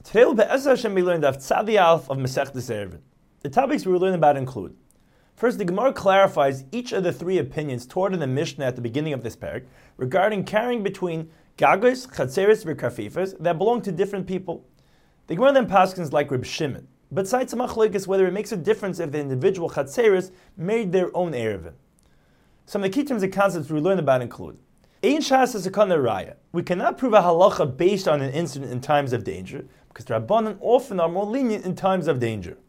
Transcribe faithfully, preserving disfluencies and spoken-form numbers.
Today we'll Be'ezer Hashem we learned of Tzadi Aleph of Masechtas Eruvin. The topics we will learn about include: first, the Gemara clarifies each of the three opinions taught in the Mishnah at the beginning of this parak regarding carrying between Gagos, Chatzeres, and Kafifas that belong to different people. The Gemara then paskins like Reb Shimon, but cites a machlokes whether it makes a difference if the individual Chatzeres made their own Eruvin. Some of the key terms and concepts we learn about include: Ein Shas Sakana Raya. We cannot prove a halacha based on an incident in times of danger, because the Rabbanan often are more lenient in times of danger.